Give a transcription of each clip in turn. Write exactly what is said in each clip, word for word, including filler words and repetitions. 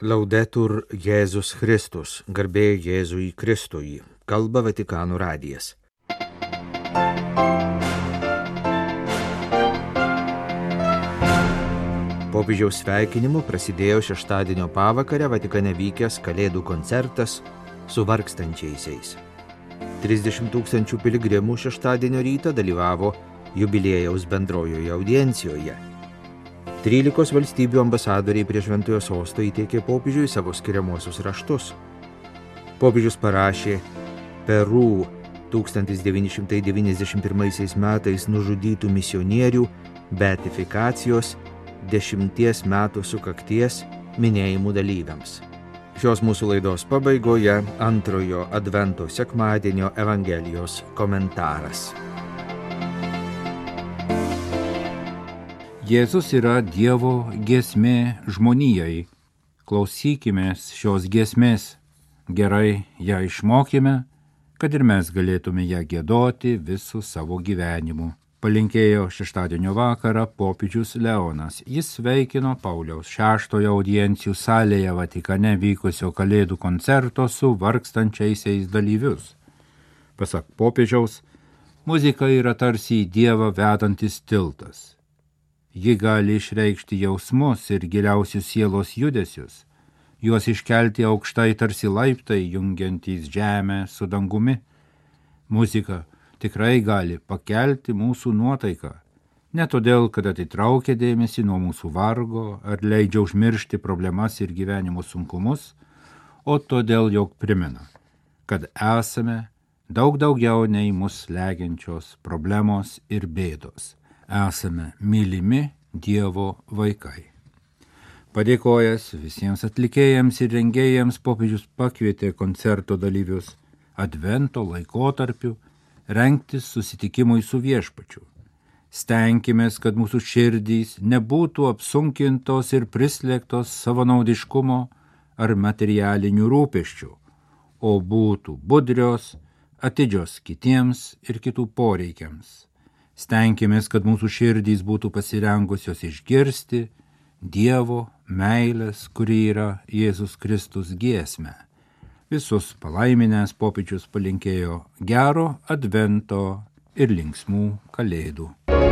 Laudetur Jėzus Kristus, garbė Jėzui Kristui, kalba Vatikano radijas. Popiežiaus sveikinimu prasidėjo šeštadienio pavakarę Vatikane vykęs Kalėdų koncertas su vargstančiaisiais. trisdešimt tūkstančių piligrimų šeštadienio rytą dalyvavo jubiliejaus bendrojoje audiencijoje. Trylikos valstybių ambasadoriai prie Šventojo sosto įteikė popiežiui savo skiriamuosius raštus. Popiežius parašė Peru tūkstantis devyni šimtai devyniasdešimt pirmaisiais metais nužudytų misionierių beatifikacijos dešimties metų sukakties minėjimų dalyviams. Šios mūsų laidos pabaigoje antrojo advento sekmadienio Evangelijos komentaras. Jėzus yra Dievo giesmė žmonijai. Klausykimės šios giesmės. Gerai ją išmokime, kad ir mes galėtume ją giedoti visų savo gyvenimu. Palinkėjo šeštadienio vakarą popiežius Leonas. Jis sveikino Pauliaus šeštojo audiencijų salėje Vatikane vykusio Kalėdų koncerto su vargstančiaisiais dalyvius. Pasak popiežiaus, muzika yra tarsi į Dievą vedantis tiltas. Ji gali išreikšti jausmus ir giliausius sielos judesius, juos iškelti aukštai tarsi laiptai, jungiantys žemę su dangumi. Muzika tikrai gali pakelti mūsų nuotaiką, ne todėl, kad atitraukia dėmesį nuo mūsų vargo ar leidžia užmiršti problemas ir gyvenimo sunkumus, o todėl, jog primena, kad esame daug daugiau nei mus slegiančios problemos ir bėdos. Esame mylimi Dievo vaikai. Padėkojęs visiems atlikėjams ir rengėjams, popiežius pakvietė koncerto dalyvius advento laikotarpiu rengtis susitikimui su viešpačiu. Stenkimės, kad mūsų širdys nebūtų apsunkintos ir prislėgtos savanaudiškumo ar materialinių rūpesčių, o būtų budrios, atidžios kitiems ir kitų poreikiams. Stenkimės, kad mūsų širdys būtų pasirengusios išgirsti Dievo meilės, kuri yra Jėzus Kristus giesmę. Visus palaiminęs popiežius palinkėjo gero advento ir linksmų kalėdų.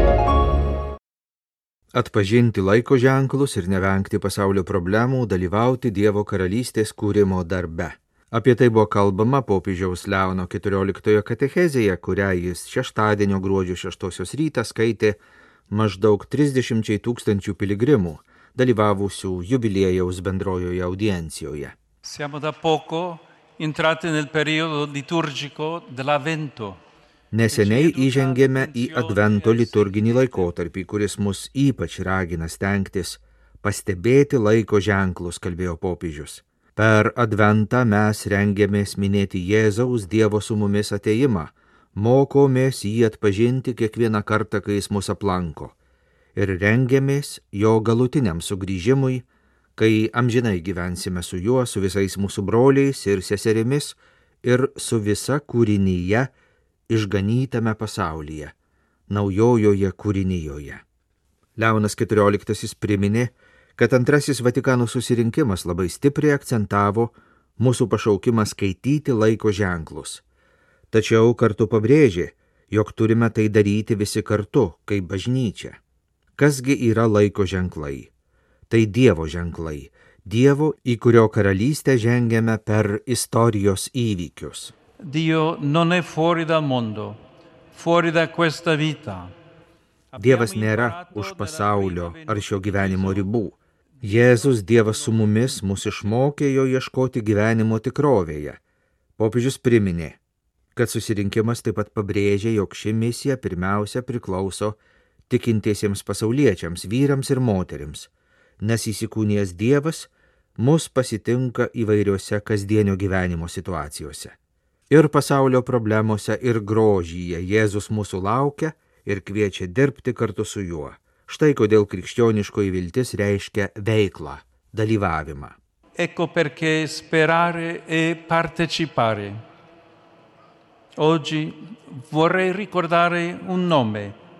Atpažinti laiko ženklus ir nevengti pasaulio problemų, dalyvauti Dievo karalystės kūrimo darbe. Apie tai buvo kalbama popiežiaus Leono keturioliktojo katechezėje, kurią jis šeštadienio gruodžio šeštosios rytą skaitė maždaug trisdešimčiai tūkstančių piligrimų, dalyvavusių jubiliejaus bendrojoje audiencijoje. Siamo da poco entrati nel periodo liturgico dell'Avvento. Neseniai įžengėme į advento liturginį laikotarpį, kuris mus ypač ragina stengtis pastebėti laiko ženklus, kalbėjo popiežius. Per adventą mes rengiamės minėti Jėzaus Dievo su mumis atėjimą, mokomės jį atpažinti kiekvieną kartą, kai jis mus aplanko, ir rengiamės jo galutiniam sugrįžimui, kai amžinai gyvensime su juo, su visais mūsų broliais ir seserimis ir su visa kūrinyje išganytame pasaulyje, naujojoje kūrinyjoje. Leonas keturioliktasis priminė, kad antrasis Vatikano susirinkimas labai stipriai akcentavo mūsų pašaukimą skaityti laiko ženklus. Tačiau kartu pabrėžė, jog turime tai daryti visi kartu, kaip bažnyčia. Kasgi yra laiko ženklai? Tai Dievo ženklai, Dievo, į kurio karalystę žengiame per istorijos įvykius. Dio non è fuori dal mondo, fuori da questa vita. Dievas nėra už pasaulio ar šio gyvenimo ribų. Jėzus Dievas su mumis mus išmokė jo ieškoti gyvenimo tikrovėje. Popiežius priminė, kad susirinkimas taip pat pabrėžė, jog ši misija pirmiausia priklauso tikintiesiems pasauliečiams, vyrams ir moterims, nes įsikūnijęs Dievas mus pasitinka įvairiose kasdienio gyvenimo situacijose. Ir pasaulio problemose, ir grožyje Jėzus mūsų laukia ir kviečia dirbti kartu su juo. Štai kodėl krikščioniškoji viltis reiškia veiklą, dalyvavimą. Ecco perché sperare e partecipare. Oggi vorrei ricordare un nome,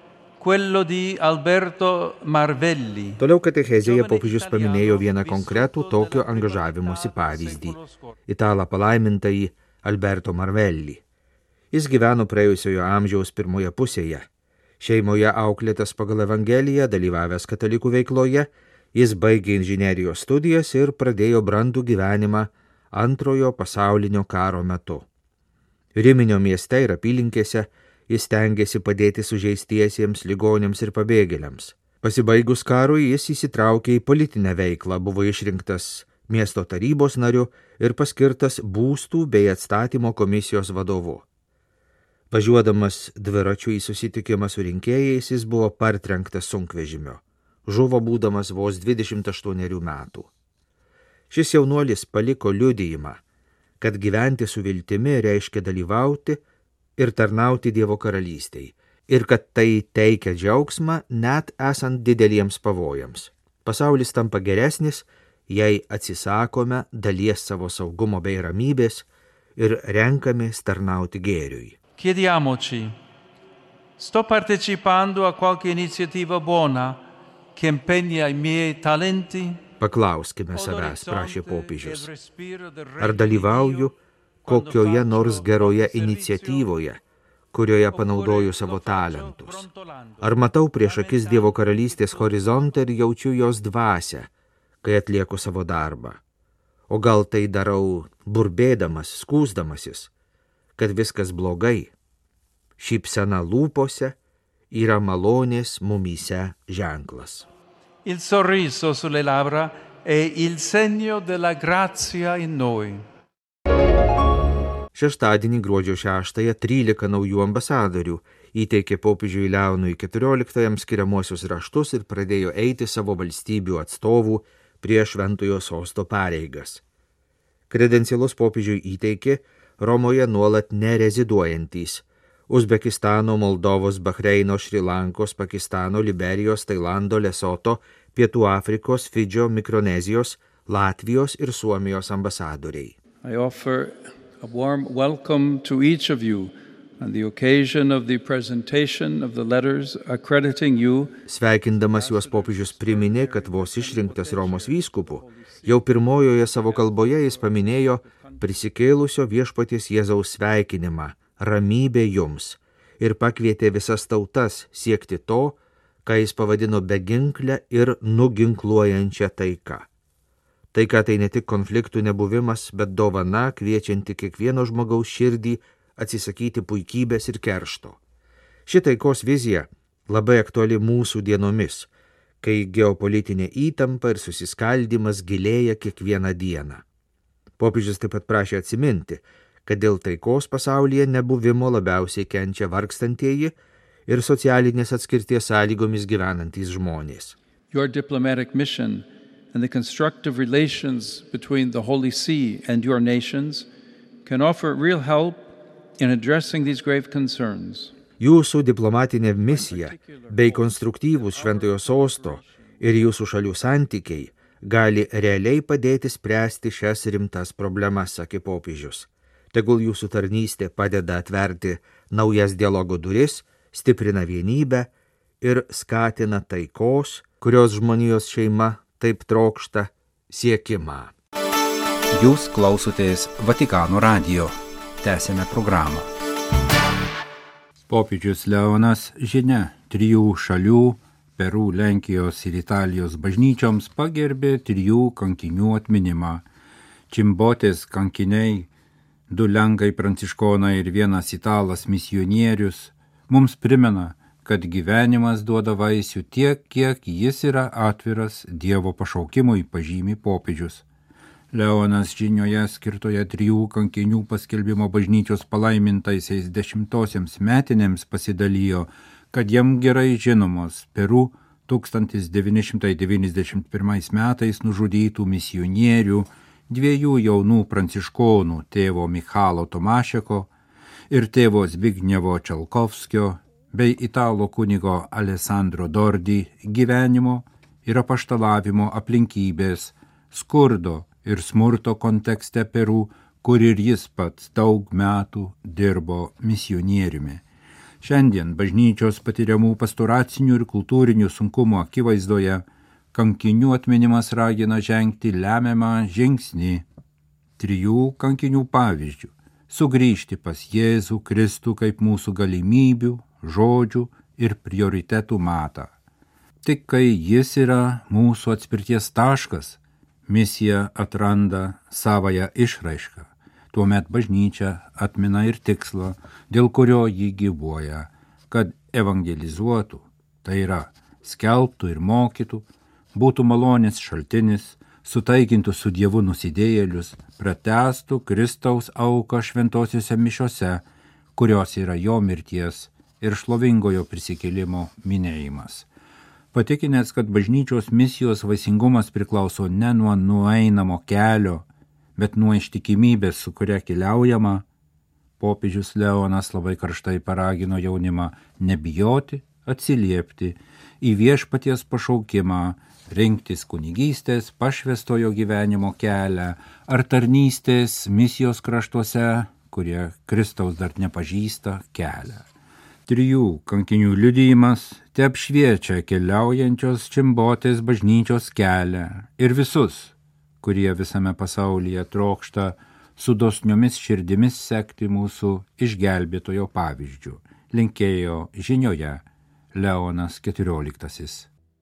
quello di Alberto Marvelli. Toliau katechezėje popiežius paminėjo vieną konkretų tokio angažavimosi pavyzdį – italą palaimintąjį Alberto Marvelli. Jis gyveno praėjusiojo amžiaus pirmoje pusėje. Šeimoje auklėtas pagal Evangeliją, dalyvavęs katalikų veikloje, jis baigė inžinerijos studijas ir pradėjo brandų gyvenimą antrojo pasaulinio karo metu. Riminio mieste ir apylinkėse jis stengiasi padėti sužeistiesiems, ligoniams ir pabėgėliams. Pasibaigus karui jis įsitraukė į politinę veiklą, buvo išrinktas miesto tarybos nariu ir paskirtas būstų bei atstatymo komisijos vadovu. Važiuodamas dviračiu į susitikimą su rinkėjais, jis buvo partrenktas sunkvežimio. Žuvo būdamas vos dvidešimt aštuonerių metų. Šis jaunuolis paliko liudijimą, kad gyventi su viltimi reiškia dalyvauti ir tarnauti Dievo karalystei, ir kad tai teikia džiaugsmą net esant dideliems pavojams. Pasaulis tampa geresnis, jei atsisakome dalies savo saugumo bei ramybės ir renkamės tarnauti gėriui. Chiediamoci, sto partecipando a qualche iniziativa buona che impegna i miei talenti? Paklauskime savęs, prašė popiežius. Ar dalyvauju kokioje nors geroje iniciatyvoje, kurioje panaudoju savo talentus? Ar matau prieš akis Dievo karalystės horizontą ir jaučiu jos dvasią, kai atlieku savo darbą? O gal tai darau burbėdamas, skųsdamasis, kad viskas blogai? Šypsena lūpose yra malonės mumyse ženklas. Il sorriso sulle labbra è il segno della grazia in noi. Šeštadienį gruodžio šeštąją trylika naujų ambasadorių įteikė popiežiui Leonui keturioliktajam skiriamuosius raštus ir pradėjo eiti savo valstybių atstovų prie šventojo sosto pareigas. Kredencialus popiežiui įteikė Romoje nuolat nereziduojantys Uzbekistano, Moldovos, Bahreino, Šri Lankos, Pakistano, Liberijos, Tailando, Lesoto, Pietų Afrikos, Fidžio, Mikronezijos, Latvijos ir Suomijos ambasadoriai. I offer a warm welcome to each of you on the occasion of the presentation of the letters accrediting you. Sveikindamas juos popiežius priminė, kad vos išrinktas Romos vyskupu, jau pirmojoje savo kalboje jis paminėjo prisikėlusio viešpaties Jėzaus sveikinimą, ramybė jums, ir pakvietė visas tautas siekti to, ką jis pavadino beginklę ir nuginkluojančią taiką. Taika tai ne tik konfliktų nebuvimas, bet dovana kviečianti kiekvieno žmogaus širdį atsisakyti puikybės ir keršto. Ši taikos vizija labai aktuali mūsų dienomis, kai geopolitinė įtampa ir susiskaldimas gilėja kiekvieną dieną. Popiežius taip pat prašė atsiminti, kad dėl taikos pasaulyje nebuvimo labiausiai kenčia vargstantieji ir socialinės atskirties sąlygomis gyvenantys žmonės. Your diplomatic mission and the constructive relations between the Holy See and your nations can offer real help in addressing these grave concerns. Jūsų diplomatinė misija bei konstruktyvūs šventojo sosto ir jūsų šalių santykiai gali realiai padėti spręsti šias rimtas problemas, sakė popiežius. Tegul jūsų tarnystė padeda atverti naujas dialogo duris, stiprina vienybę ir skatina taikos, kurios žmonijos šeima taip trokšta, siekimą. Jūs klausotės Vatikano radijo. Tęsėme programą. Popiežius Leonas žinia trijų šalių Peru, Lenkijos ir Italijos bažnyčioms pagerbė trijų kankinių atminimą. Čimbotės kankiniai, du lenkai pranciškonai ir vienas italas misionierius mums primena, kad gyvenimas duoda vaisių tiek, kiek jis yra atviras Dievo pašaukimui, pažymi popiežius. Leonas žinioje skirtoje trijų kankinių paskelbimo bažnyčios palaimintaisiais dešimtosiams metinėms pasidalijo, kad jam gerai žinomos Peru tūkstantis devyni šimtai devyniasdešimt pirmais metais nužudytų misionierių, dviejų jaunų pranciškonų, tėvo Michalo Tomašeko ir tėvo Zbignevo Čalkovskio bei italo kunigo Alessandro Dordi gyvenimo ir apaštalavimo aplinkybės, skurdo ir smurto kontekste Peru, kur ir jis pats daug metų dirbo misionieriumi. Šiandien bažnyčios patiriamų pastoracinių ir kultūrinių sunkumų akivaizdoje kankinių atminimas ragina žengti lemiamą žingsnį trijų kankinių pavyzdžių – sugrįžti pas Jėzų Kristų kaip mūsų galimybių, žodžių ir prioritetų matą. Tik kai jis yra mūsų atspirties taškas, misija atranda savąją išraišką. Tuomet bažnyčia atmina ir tikslą, dėl kurio jį gyvuoja, kad evangelizuotų, tai yra skelbtų ir mokytų, būtų malonės šaltinis, sutaikintų su Dievu nusidėjėlius, pratęstų Kristaus auką šventosiuose mišiose, kurios yra jo mirties ir šlovingojo prisikėlimo minėjimas. Patikinęs, kad bažnyčios misijos vaisingumas priklauso ne nuo nueinamo kelio, bet nuo ištikimybės, su kuria keliaujama, popiežius Leonas labai karštai paragino jaunimą nebijoti, atsiliepti į viešpaties pašaukimą, rinktis kunigystės, pašvęstojo gyvenimo kelią ar tarnystės misijos kraštuose, kurie Kristaus dar nepažįsta kelią. Trijų kankinių liudijimas te apšviečia keliaujančios Čimbotės bažnyčios kelią ir visus, kurie visame pasaulyje trokšta su dosniomis širdimis sekti mūsų išgelbėtojo pavyzdžių, linkėjo žinioje Leonas keturioliktasis.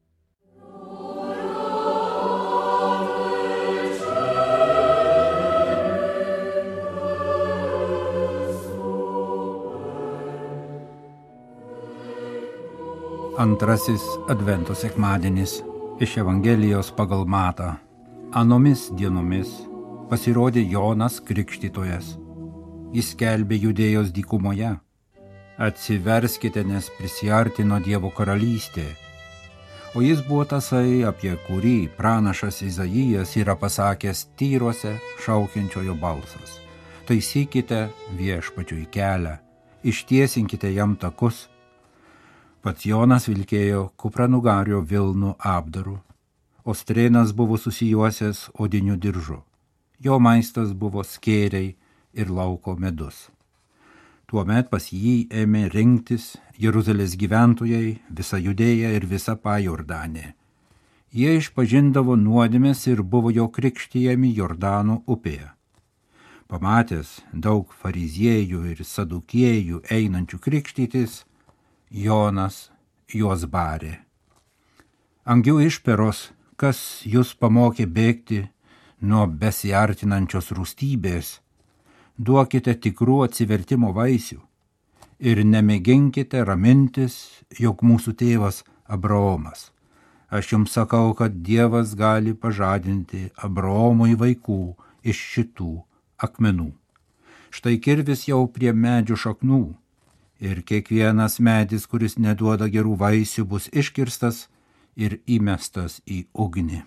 Antrasis Advento sekmadienis iš Evangelijos pagal Matą. Anomis dienomis pasirodė Jonas Krikštytojas. Jis skelbė Judėjos dykumoje: atsiverskite, nes prisiartino Dievo karalystė. O jis buvo tasai, apie kurį pranašas Izaijas yra pasakęs tyruose šaukiančiojo balsas: taisykite viešpačiui kelią, ištiesinkite jam takus. Pats Jonas vilkėjo kupranugario vilnų apdaru, o strėnas buvo susijuosęs odiniu diržu. Jo maistas buvo skėriai ir lauko medus. Tuomet pas jį ėmė rinktis Jeruzalės gyventojai, visa Judėja ir visa Pajordanė. Jie išpažindavo nuodėmes ir buvo jo krikštijami Jordano upėje. Pamatęs daug fariziejų ir sadukiejų einančių krikštytis, Jonas juos barė: angių išperos, kas jūs pamokė bėgti nuo besiartinančios rūstybės, duokite tikrų atsivertimo vaisių ir nemėginkite ramintis, jog mūsų tėvas Abraomas. Aš jums sakau, kad Dievas gali pažadinti Abraomui vaikų iš šitų akmenų. Štai kirvis jau prie medžių šaknų, ir kiekvienas medis, kuris neduoda gerų vaisių, bus iškirstas ir įmestas į ugnį.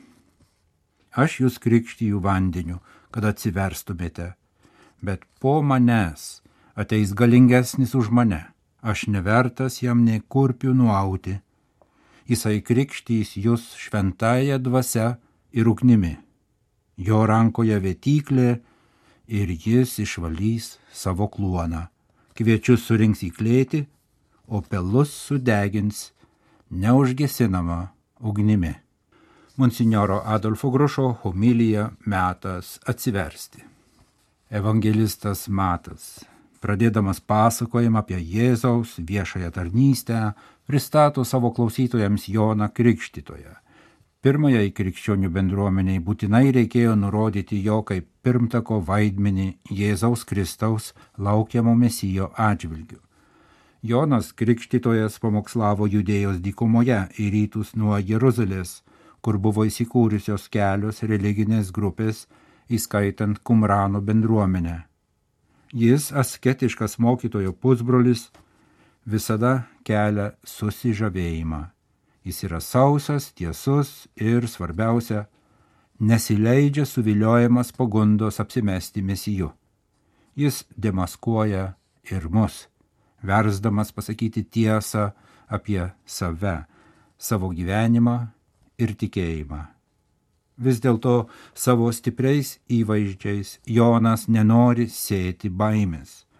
Aš jūs krikštiju vandeniu, kad atsiverstumėte, bet po manęs ateis galingesnis už mane. Aš nevertas jam nei kurpių nuauti. Jisai krikštys jūs šventąja dvasia ir ugnimi. Jo rankoje vėtyklė ir jis išvalys savo kluoną. Kviečius surinks į klėtį, o pelus sudegins neužgesinama ugnimi. Monsinjoro Adolfo Grušo homilija Metas atsiversti. Evangelistas Matas, pradėdamas pasakojimą apie Jėzaus viešąją tarnystę, pristato savo klausytojams Joną Krikštytoją. Pirmajai krikščionių bendruomeniai būtinai reikėjo nurodyti jo kaip pirmtako vaidmenį Jėzaus Kristaus laukiamo mesijo atžvilgiu. Jonas Krikštytojas pamokslavo Judėjos dykumoje į rytus nuo Jeruzalės, kur buvo įsikūrusios kelios religinės grupės, įskaitant Kumrano bendruomenę. Jis, asketiškas mokytojo pusbrolis, visada kelia susižavėjimą. Jis yra sausas, tiesus ir, svarbiausia, nesileidžia suviliojamas pagundos apsimesti mesiju. Jis demaskuoja ir mus, versdamas pasakyti tiesą apie save, savo gyvenimą ir tikėjimą. Vis dėlto savo stipriais įvaizdžiais Jonas nenori sėti baimės.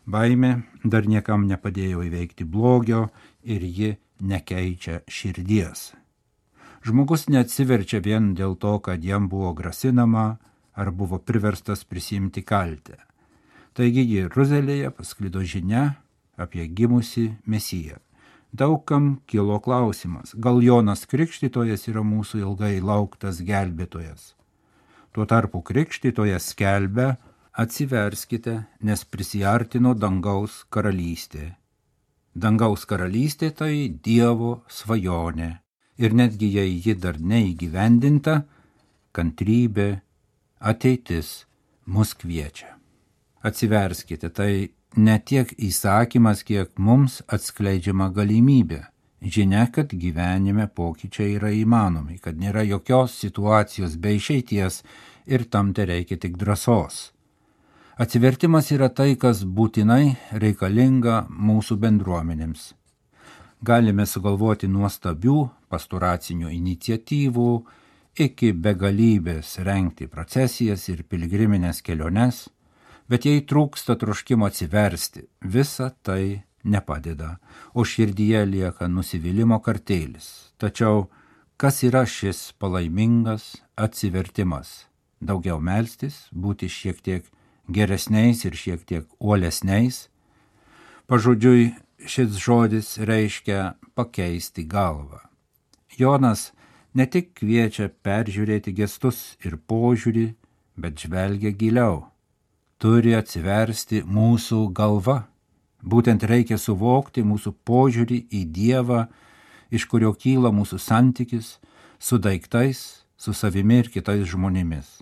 Baimė dar niekam nepadėjo įveikti blogio ir ji nekeičia širdies. Žmogus neatsiverčia vien dėl to, kad jam buvo grasinama ar buvo priverstas prisimti kaltę. Taigi Jeruzalėje pasklido žinia apie gimusį Mesiją. Daugam kilo klausimas, gal Jonas Krikštytojas yra mūsų ilgai lauktas gelbėtojas. Tuo tarpu Krikštytojas skelbia, atsiverskite, nes prisiartino dangaus karalystė. Dangaus karalystė tai Dievo svajonė. Ir netgi jei ji dar neįgyvendinta, kantrybė, ateitis mus kviečia. Atsiverskite, tai ne tiek įsakymas, kiek mums atskleidžiama galimybė. Žinia, kad gyvenime pokyčiai yra įmanomi, kad nėra jokios situacijos be išeities ir tam te reikia tik drąsos. Atsivertimas yra tai, kas būtinai reikalinga mūsų bendruomenėms. Galime sugalvoti nuostabių pastoracinių iniciatyvų, iki begalybės rengti procesijas ir piligriminės keliones, bet jei trūksta troškimo atsiversti, visa tai nepadeda, o širdyje lieka nusivylimo kartėlis. Tačiau kas yra šis palaimingas atsivertimas? Daugiau melstis, būti šiek tiek geresniais ir šiek tiek uolesniais? Pažodžiui, šis žodis reiškia pakeisti galvą. Jonas ne tik kviečia peržiūrėti gestus ir požiūrį, bet žvelgia giliau. Turi atsiversti mūsų galva. Būtent reikia suvokti mūsų požiūrį į Dievą, iš kurio kyla mūsų santykis su daiktais, su savimi ir kitais žmonėmis.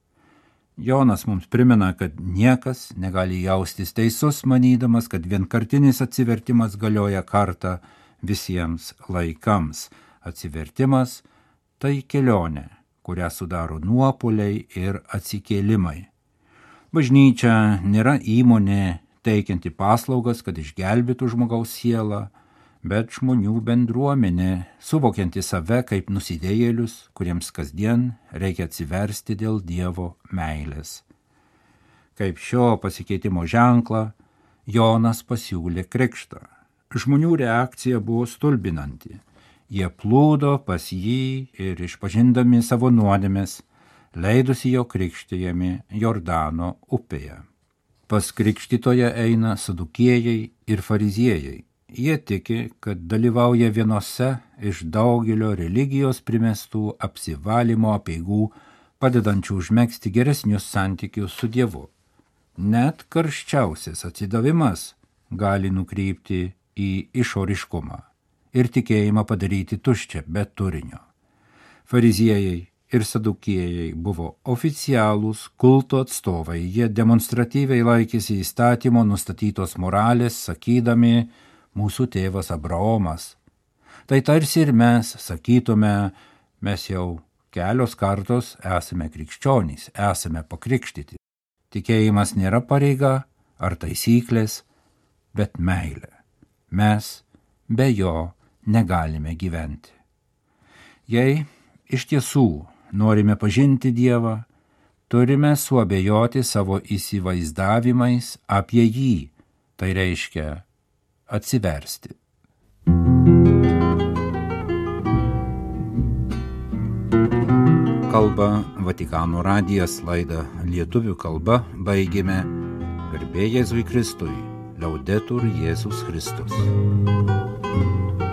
Jonas mums primena, kad niekas negali jaustis teisus, manydamas, kad vienkartinis atsivertimas galioja kartą visiems laikams. Atsivertimas tai kelionė, kurią sudaro nuopuoliai ir atsikėlimai. Bažnyčia nėra įmonė teikianti paslaugas, kad išgelbėtų žmogaus sielą, bet žmonių bendruomenė, suvokianti save kaip nusidėjėlius, kuriems kasdien reikia atsiversti dėl Dievo meilės. Kaip šio pasikeitimo ženklą, Jonas pasiūlė krikštą. Žmonių reakcija buvo stulbinanti. Jie plūdo pas jį ir išpažindami savo nuodėmes, leidosi jo krikštijami Jordano upėje. Pas krikštytoją eina sadukiejai ir fariziejai. Jie tiki, kad dalyvauja vienose iš daugelio religijos primestų apsivalymo apeigų, padedančių užmegzti geresnius santykius su Dievu. Net karščiausias atsidavimas gali nukrypti į išoriškumą ir tikėjimą padaryti tuščią be turinio. Fariziejai ir sadukiejai buvo oficialūs kulto atstovai, jie demonstratyviai laikėsi įstatymo nustatytos moralės, sakydami, mūsų tėvas Abraomas. Tai tarsi ir mes sakytume, mes jau kelios kartos esame krikščionys, esame pakrikštyti. Tikėjimas nėra pareiga ar taisyklės, bet meilė. Mes be jo negalime gyventi. Jei iš tiesų norime pažinti Dievą, turime suabejoti savo įsivaizdavimais apie jį, tai reiškia atsiversti. Kalba Vatikano radijas, laidą lietuvių kalba baigėme. Garbė Jėzui Kristui, Laudetur Jėzus Kristus.